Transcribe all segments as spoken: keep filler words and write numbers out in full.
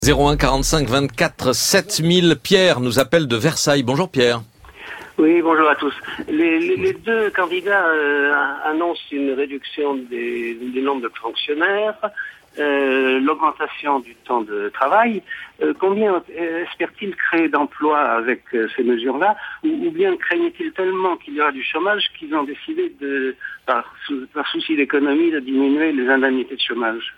zéro un quarante-cinq vingt-quatre sept mille. Pierre nous appelle de Versailles. Bonjour Pierre. Oui, bonjour à tous. Les, les, les deux candidats euh, annoncent une réduction des, du nombre de fonctionnaires, euh, l'augmentation du temps de travail. Euh, combien espèrent-ils créer d'emplois avec euh, ces mesures-là, ou, ou bien craignent-ils tellement qu'il y aura du chômage qu'ils ont décidé, de, par, sou, par souci d'économie, de diminuer les indemnités de chômage?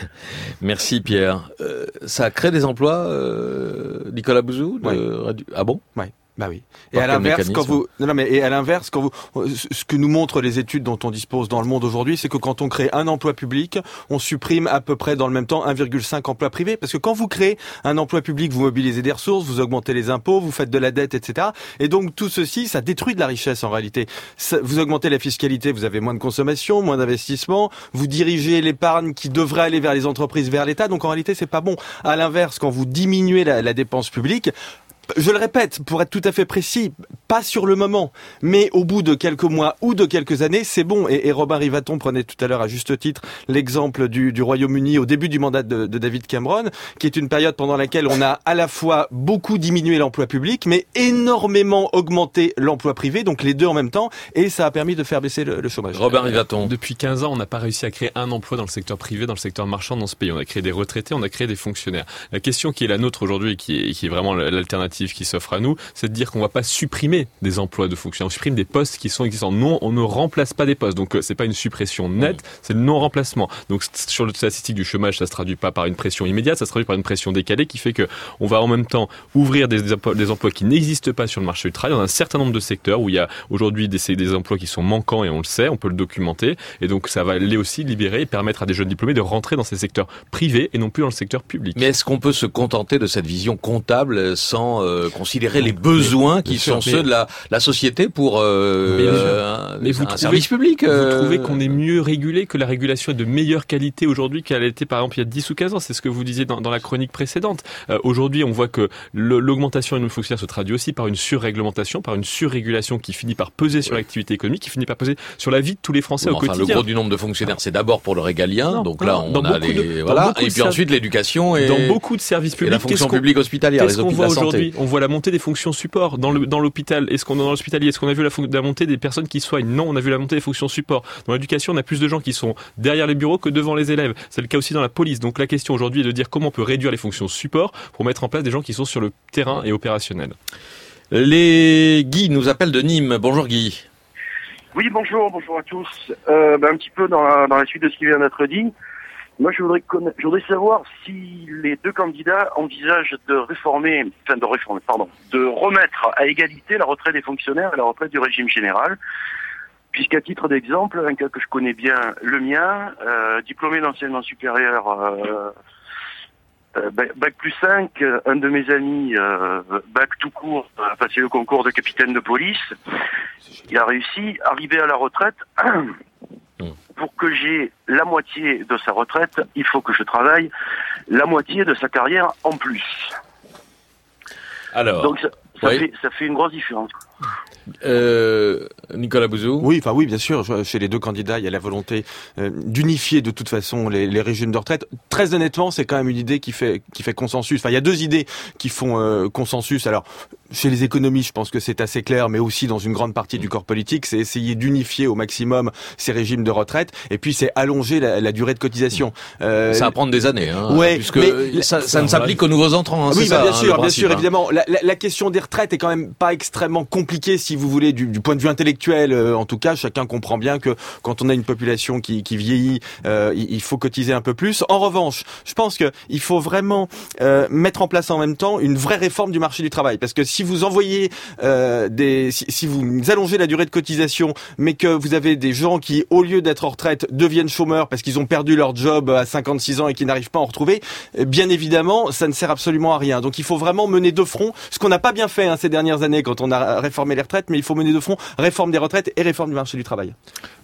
Merci Pierre. Euh, ça crée des emplois, euh, Nicolas Bouzou de... Oui. Ah bon? Oui. Bah oui. Et à l'inverse, quand vous, non, non, mais et à l'inverse, quand vous, ce que nous montrent les études dont on dispose dans le monde aujourd'hui, c'est que quand on crée un emploi public, on supprime à peu près dans le même temps un virgule cinq emplois privés. Parce que quand vous créez un emploi public, vous mobilisez des ressources, vous augmentez les impôts, vous faites de la dette, et cetera. Et donc tout ceci, ça détruit de la richesse en réalité. Ça, vous augmentez la fiscalité, vous avez moins de consommation, moins d'investissement, vous dirigez l'épargne qui devrait aller vers les entreprises, vers l'État. Donc en réalité, c'est pas bon. À l'inverse, quand vous diminuez la, la dépense publique, je le répète, pour être tout à fait précis, pas sur le moment, mais au bout de quelques mois ou de quelques années, c'est bon. Et, et Robin Rivaton prenait tout à l'heure à juste titre l'exemple du, du Royaume-Uni au début du mandat de, de David Cameron, qui est une période pendant laquelle on a à la fois beaucoup diminué l'emploi public, mais énormément augmenté l'emploi privé, donc les deux en même temps, et ça a permis de faire baisser le, le chômage. Robin Rivaton. Depuis quinze ans, on n'a pas réussi à créer un emploi dans le secteur privé, dans le secteur marchand dans ce pays. On a créé des retraités, on a créé des fonctionnaires. La question qui est la nôtre aujourd'hui, qui est, qui est vraiment l'alternative qui s'offre à nous, c'est de dire qu'on ne va pas supprimer des emplois de fonctionnaires, on supprime des postes qui sont existants. Non, on ne remplace pas des postes. Donc c'est pas une suppression nette, c'est le non-remplacement. Donc sur le statistique du chômage, ça se traduit pas par une pression immédiate, ça se traduit par une pression décalée qui fait que on va en même temps ouvrir des, des, emplois, des emplois qui n'existent pas sur le marché du travail dans un certain nombre de secteurs où il y a aujourd'hui des, des emplois qui sont manquants et on le sait, on peut le documenter. Et donc ça va les aussi libérer et permettre à des jeunes diplômés de rentrer dans ces secteurs privés et non plus dans le secteur public. Mais est-ce qu'on peut se contenter de cette vision comptable sans euh, considérer les besoins qui sont ceux de la, la société pour euh, mais, euh, mais vous un trouvez, service public euh... Vous trouvez qu'on est mieux régulé, que la régulation est de meilleure qualité aujourd'hui qu'elle était par exemple il y a dix ou quinze ans? C'est ce que vous disiez dans, dans la chronique précédente. Euh, aujourd'hui, on voit que le, l'augmentation du nombre de fonctionnaires se traduit aussi par une surréglementation, par une surrégulation qui finit par peser sur l'activité économique, qui finit par peser sur la vie de tous les Français bon, au enfin, quotidien. Le gros du nombre de fonctionnaires, c'est d'abord pour le régalien. Non, donc non, là, on dans a les de, voilà, et puis servi- ensuite l'éducation et dans beaucoup de services publics, et la fonction qu'est-ce publique hospitalière, qu'est-ce les qu'on hôpitaux, voit la santé. aujourd'hui? On voit la montée des fonctions support dans le dans l'hôpital. Est-ce qu'on est dans l'hospitalier? Est-ce qu'on a vu la, la montée des personnes qui soignent? Non, on a vu la montée des fonctions support. Dans l'éducation, on a plus de gens qui sont derrière les bureaux que devant les élèves. C'est le cas aussi dans la police. Donc la question aujourd'hui est de dire comment on peut réduire les fonctions support pour mettre en place des gens qui sont sur le terrain et opérationnels. Les Guy nous appellent de Nîmes. Bonjour Guy. Oui, bonjour, bonjour à tous. Euh, ben, un petit peu dans la, dans la suite de ce qui vient d'être dit. Moi, je voudrais, conna... je voudrais savoir si les deux candidats envisagent de réformer, enfin de réformer, pardon, de remettre à égalité la retraite des fonctionnaires et la retraite du régime général. Puisqu'à titre d'exemple, un cas que je connais bien, le mien, euh, diplômé d'enseignement supérieur, euh, euh, bac plus cinq, un de mes amis, euh, bac tout court, a passé le concours de capitaine de police. Il a réussi, arrivé à la retraite. Pour que j'ai la moitié de sa retraite, il faut que je travaille la moitié de sa carrière en plus. Alors, donc ça, ça, oui. fait, ça fait une grosse différence. Euh, Nicolas Bouzou. Oui, enfin oui, bien sûr. Chez les deux candidats, il y a la volonté euh, d'unifier de toute façon les, les régimes de retraite. Très honnêtement, c'est quand même une idée qui fait qui fait consensus. Enfin, il y a deux idées qui font euh, consensus. Alors, chez les économistes, je pense que c'est assez clair, mais aussi dans une grande partie du corps politique, c'est essayer d'unifier au maximum ces régimes de retraite. Et puis, c'est allonger la, la durée de cotisation. Euh, ça va prendre des années, hein, ouais, puisque mais ça, ça ne s'applique qu'aux nouveaux entrants. Hein, oui, c'est bah, ça, bien hein, sûr, le bien sûr, principe, évidemment. La, la, la question des retraites est quand même pas extrêmement compliquée, si vous voulez, du, du point de vue intellectuel. Euh, en tout cas, chacun comprend bien que quand on a une population qui, qui vieillit, euh, il, il faut cotiser un peu plus. En revanche, je pense que il faut vraiment euh, mettre en place en même temps une vraie réforme du marché du travail, parce que si vous envoyez euh, des, si, si vous allongez la durée de cotisation, mais que vous avez des gens qui, au lieu d'être en retraite, deviennent chômeurs parce qu'ils ont perdu leur job à cinquante-six ans et qui n'arrivent pas à en retrouver, bien évidemment, ça ne sert absolument à rien. Donc il faut vraiment mener de front, ce qu'on n'a pas bien fait hein, ces dernières années quand on a réformé les retraites, mais il faut mener de front réforme des retraites et réforme du marché du travail.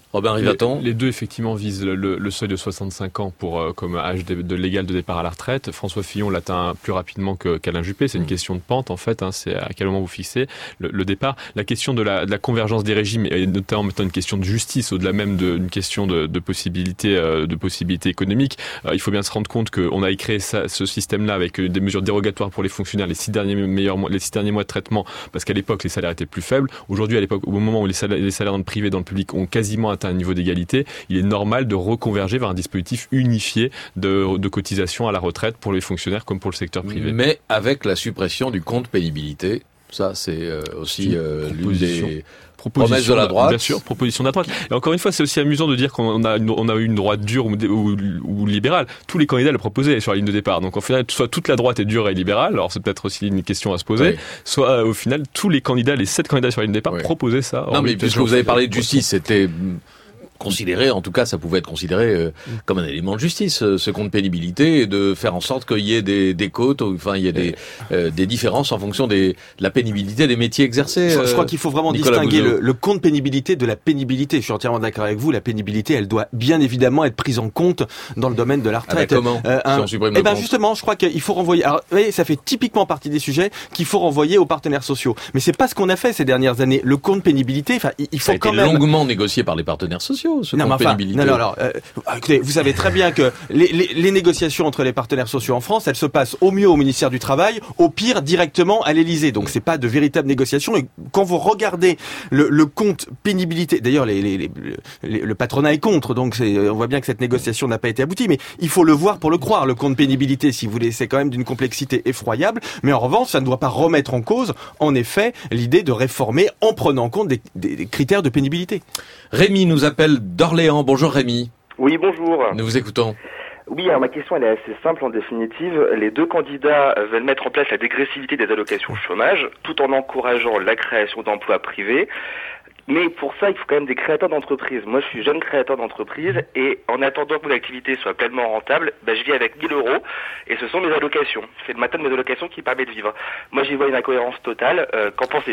Robin Rivaton. Les, les deux effectivement visent le, le, le seuil de soixante-cinq ans pour euh, comme âge de, de légal de départ à la retraite. François Fillon l'atteint plus rapidement que, qu'Alain Juppé. C'est une question de pente en fait. Hein, c'est à quel moment vous fixez le, le départ. La question de la, de la convergence des régimes est notamment maintenant une question de justice au-delà même d'une question de, de possibilités euh, de possibilités économiques. Euh, il faut bien se rendre compte qu'on a créé ça, ce système-là avec des mesures dérogatoires pour les fonctionnaires les six derniers meilleurs mois, les six derniers mois de traitement parce qu'à l'époque les salaires étaient plus faibles. Aujourd'hui à l'époque au moment où les salaires, les salaires dans le privé dans le public ont quasiment à un niveau d'égalité, il est normal de reconverger vers un dispositif unifié de, de cotisation à la retraite pour les fonctionnaires comme pour le secteur privé. Mais avec la suppression du compte pénibilité, ça c'est euh, aussi euh, l'une des promesses de la droite. Bien sûr, proposition de la droite. Et encore une fois, c'est aussi amusant de dire qu'on a une, on a eu une droite dure ou, ou, ou libérale. Tous les candidats le proposaient sur la ligne de départ. Donc au final, soit toute la droite est dure et libérale, alors c'est peut-être aussi une question à se poser, oui. soit euh, au final, tous les candidats, les sept candidats sur la ligne de départ oui. proposaient ça. Non mais puisque vous avez parlé de justice, c'était considéré, en tout cas, ça pouvait être considéré euh, comme un élément de justice, euh, ce compte pénibilité, et de faire en sorte qu'il y ait des, des côtes, ou, enfin, il y ait des, euh, des différences en fonction des, de la pénibilité des métiers exercés. Je, je crois qu'il faut vraiment Nicolas distinguer le, le compte pénibilité de la pénibilité. Je suis entièrement d'accord avec vous. La pénibilité, elle doit bien évidemment être prise en compte dans le domaine de la retraite. Ah bah comment euh, un, si on supprime le Eh ben compte. Justement, je crois qu'il faut renvoyer. Alors, vous voyez, ça fait typiquement partie des sujets qu'il faut renvoyer aux partenaires sociaux. Mais c'est pas ce qu'on a fait ces dernières années. Le compte pénibilité, enfin, il faut ça a quand été même longuement négocié par les partenaires sociaux. Ce non, compte enfin, pénibilité. Non, non, alors, euh, écoutez, vous savez très bien que les, les, les négociations entre les partenaires sociaux en France, elles se passent au mieux au ministère du Travail, au pire directement à l'Élysée. Donc c'est pas de véritables négociations. Et quand vous regardez le, le compte pénibilité, d'ailleurs les, les, les, les, le patronat est contre, donc c'est, on voit bien que cette négociation n'a pas été aboutie. Mais il faut le voir pour le croire. Le compte pénibilité, si vous voulez, c'est quand même d'une complexité effroyable. Mais en revanche, ça ne doit pas remettre en cause, en effet, l'idée de réformer en prenant en compte des, des, des critères de pénibilité. Rémi nous appelle d'Orléans. Bonjour Rémi. Oui, bonjour. Nous vous écoutons. Oui, alors ma question elle est assez simple en définitive. Les deux candidats veulent mettre en place la dégressivité des allocations chômage tout en encourageant la création d'emplois privés. Mais pour ça, il faut quand même des créateurs d'entreprise. Moi, je suis jeune créateur d'entreprise et en attendant que mon activité soit pleinement rentable, bah, je vis avec mille euros et ce sont mes allocations. C'est le matin de mes allocations qui permet de vivre. Moi, j'y vois une incohérence totale. Euh, qu'en pensez-vous ?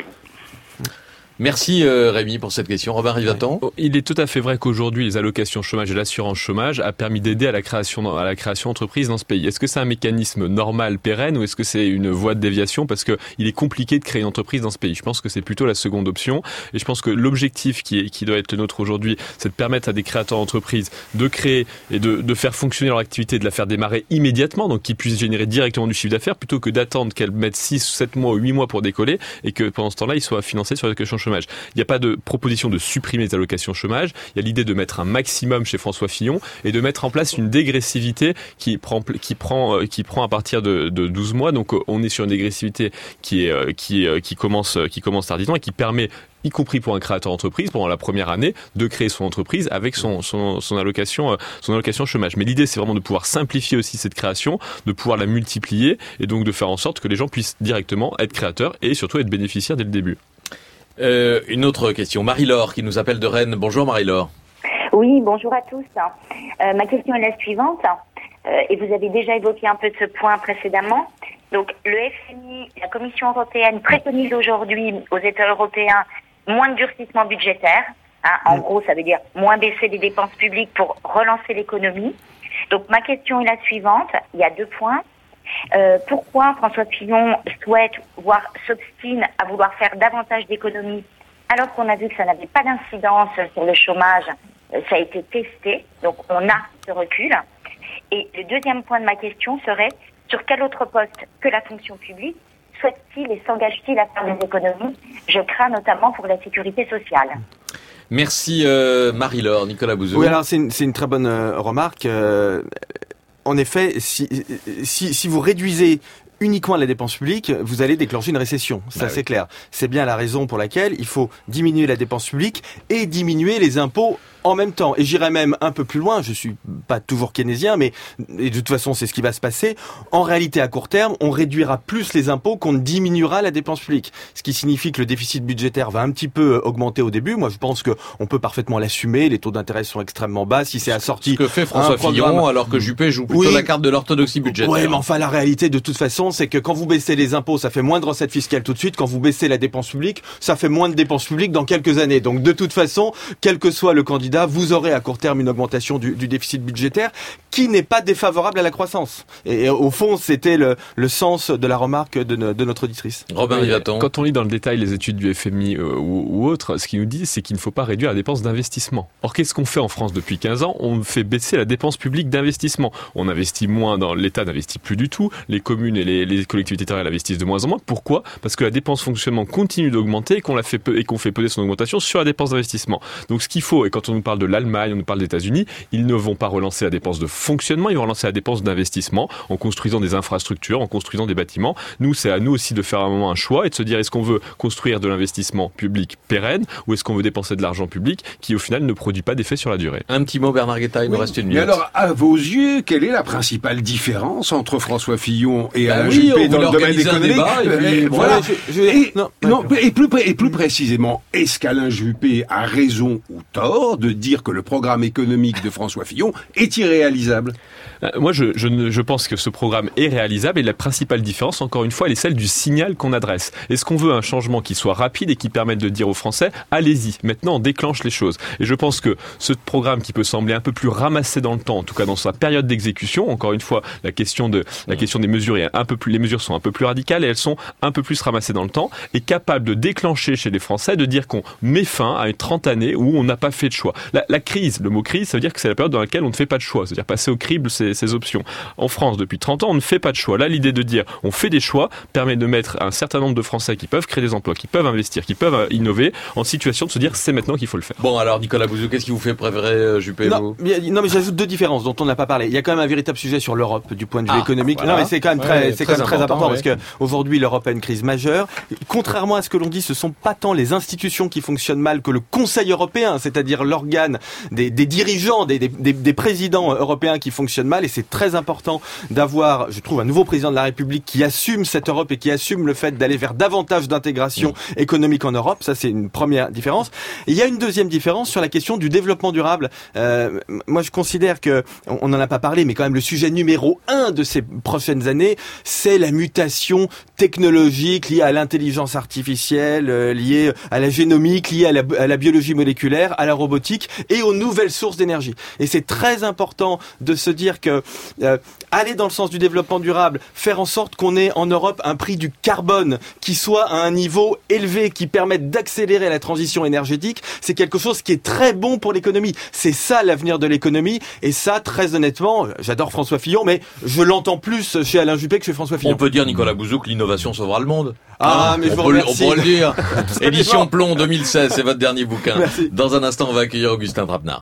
Merci euh, Rémi pour cette question. Robin Rivaton. Il est tout à fait vrai qu'aujourd'hui les allocations chômage et l'assurance chômage a permis d'aider à la création à la création d'entreprises dans ce pays. Est-ce que c'est un mécanisme normal, pérenne, ou est-ce que c'est une voie de déviation parce que il est compliqué de créer une entreprise dans ce pays? Je pense que c'est plutôt la seconde option et je pense que l'objectif qui est qui doit être le nôtre aujourd'hui, c'est de permettre à des créateurs d'entreprises de créer et de de faire fonctionner leur activité, de la faire démarrer immédiatement, donc qu'ils puissent générer directement du chiffre d'affaires plutôt que d'attendre qu'elles mettent six, sept mois ou huit mois pour décoller et que pendant ce temps-là, ils soient financés sur l'allocation chômage. Il n'y a pas de proposition de supprimer les allocations chômage. Il y a l'idée de mettre un maximum chez François Fillon et de mettre en place une dégressivité qui prend, qui prend, qui prend à partir de, de douze mois. Donc, on est sur une dégressivité qui est, qui, qui commence, qui commence tardivement et qui permet, y compris pour un créateur d'entreprise, pendant la première année, de créer son entreprise avec son, son, son allocation, son allocation chômage. Mais l'idée, c'est vraiment de pouvoir simplifier aussi cette création, de pouvoir la multiplier et donc de faire en sorte que les gens puissent directement être créateurs et surtout être bénéficiaires dès le début. Euh, une autre question. Marie-Laure qui nous appelle de Rennes. Bonjour Marie-Laure. Oui, bonjour à tous. Euh, ma question est la suivante. Euh, et vous avez déjà évoqué un peu de ce point précédemment. Donc, le F M I, la Commission européenne préconise aujourd'hui aux États européens moins de durcissement budgétaire. Hein, en mmh. gros, ça veut dire moins baisser les dépenses publiques pour relancer l'économie. Donc, ma question est la suivante. Il y a deux points. Euh, pourquoi François Fillon souhaite, voire s'obstine à vouloir faire davantage d'économies alors qu'on a vu que ça n'avait pas d'incidence sur le chômage, ça a été testé, donc on a ce recul. Et le deuxième point de ma question serait, sur quel autre poste que la fonction publique souhaite-t-il et s'engage-t-il à faire des économies? Je crains notamment pour la sécurité sociale. Merci euh, Marie-Laure. Nicolas Bouzou. Oui, alors c'est une, c'est une très bonne euh, remarque. Euh, En effet, si, si, si vous réduisez uniquement la dépense publique, vous allez déclencher une récession. Ça, bah c'est oui. clair. C'est bien la raison pour laquelle il faut diminuer la dépense publique et diminuer les impôts en même temps. Et j'irai même un peu plus loin, je suis pas toujours keynésien, mais et de toute façon, c'est ce qui va se passer. En réalité, à court terme, on réduira plus les impôts qu'on ne diminuera la dépense publique. Ce qui signifie que le déficit budgétaire va un petit peu augmenter au début. Moi, je pense que on peut parfaitement l'assumer. Les taux d'intérêt sont extrêmement bas. Si c'est assorti... Ce que fait François Fillon, alors que Juppé joue plutôt oui. la carte de l'orthodoxie budgétaire. Oui, mais enfin, la réalité, de toute façon, raison, c'est que quand vous baissez les impôts, ça fait moins de recettes fiscales tout de suite. Quand vous baissez la dépense publique, ça fait moins de dépenses publiques dans quelques années. Donc de toute façon, quel que soit le candidat, vous aurez à court terme une augmentation du, du déficit budgétaire qui n'est pas défavorable à la croissance. Et, et au fond, c'était le, le sens de la remarque de, no, de notre auditrice. Robin Rivaton. Quand on lit dans le détail les études du F M I euh, ou, ou autres, ce qu'ils nous disent, c'est qu'il ne faut pas réduire la dépense d'investissement. Or, qu'est-ce qu'on fait en France depuis quinze ans? On fait baisser la dépense publique d'investissement. On investit moins dans l'État, n'investit plus du tout. Les communes et les, les collectivités territoriales investissent de moins en moins. Pourquoi? Parce que la dépense fonctionnement continue d'augmenter et qu'on la fait peu, et qu'on fait peser son augmentation sur la dépense d'investissement. Donc, ce qu'il faut, et quand on nous parle de l'Allemagne, on nous parle des États-Unis, ils ne vont pas relancer la dépense de fonctionnement, ils vont relancer la dépense d'investissement en construisant des infrastructures, en construisant des bâtiments. Nous, c'est à nous aussi de faire à un moment un choix et de se dire est-ce qu'on veut construire de l'investissement public pérenne ou est-ce qu'on veut dépenser de l'argent public qui au final ne produit pas d'effet sur la durée. Un petit mot, Bernard Guetta, il nous oui. reste une minute. Mais alors, à vos yeux, quelle est la principale différence entre François Fillon et bah Alain oui, Juppé dans le domaine économique? Et, puis, et, voilà. Je, je, et, non, non, et, plus, et plus précisément, est-ce qu'Alain Juppé a raison ou tort de dire que le programme économique de François Fillon est irréalisable? Moi, je, je, je pense que ce programme est réalisable et la principale différence, encore une fois, elle est celle du signal qu'on adresse. Est-ce qu'on veut un changement qui soit rapide et qui permette de dire aux Français, allez-y, maintenant on déclenche les choses. Et je pense que ce programme qui peut sembler un peu plus ramassé dans le temps, en tout cas dans sa période d'exécution, encore une fois, la question de la question des mesures est un peu plus, les mesures sont un peu plus radicales et elles sont un peu plus ramassées dans le temps, est capable de déclencher chez les Français, de dire qu'on met fin à une trente années où on n'a pas fait de choix. La, la crise, le mot crise, ça veut dire que c'est la période dans laquelle on ne fait pas de choix, c'est-à-dire passer au crible ces, ces options. En France, depuis trente ans, on ne fait pas de choix. Là, l'idée de dire on fait des choix permet de mettre un certain nombre de Français qui peuvent créer des emplois, qui peuvent investir, qui peuvent innover, en situation de se dire c'est maintenant qu'il faut le faire. Bon, alors Nicolas Bouzou, qu'est-ce qui vous fait préférer Juppé? Non, non, mais j'ajoute deux différences dont on n'a pas parlé. Il y a quand même un véritable sujet sur l'Europe du point de vue ah, économique. Voilà. Non, mais c'est quand même très, ouais, c'est très quand même très important, important ouais. parce que aujourd'hui l'Europe a une crise majeure. Contrairement à ce que l'on dit, ce sont pas tant les institutions qui fonctionnent mal que le Conseil européen, c'est-à-dire l'organe des, des dirigeants, des, des, des présidents européens qui fonctionnent mal. Et c'est très important d'avoir, je trouve, un nouveau président de la République qui assume cette Europe et qui assume le fait d'aller vers davantage d'intégration mmh. économique en Europe. Ça, c'est une première différence. Et il y a une deuxième différence sur la question du développement durable. Euh, moi, je considère que, on n'en a pas parlé, mais quand même le sujet numéro un de ces prochaines années, c'est la mutation technologique liée à l'intelligence artificielle, euh, liée à la génomique, liée à la, à la biologie moléculaire, à la robotique et aux nouvelles sources d'énergie. Et c'est très important de se dire que euh, aller dans le sens du développement durable, faire en sorte qu'on ait en Europe un prix du carbone qui soit à un niveau élevé, qui permette d'accélérer la transition énergétique, c'est quelque chose qui est très bon pour l'économie. C'est ça l'avenir de l'économie. Et ça, très honnêtement, j'adore François Fillon, mais je l'entends plus chez Alain Juppé que chez François Fillon. On peut dire, Nicolas Bouzou, que l'innovation sauvera le monde. Ah, ah mais je vous remercie. On peut le dire. Édition Plomb deux mille seize, c'est votre dernier bouquin. Merci. Dans un instant, on va accueillir Augustin Trapenard.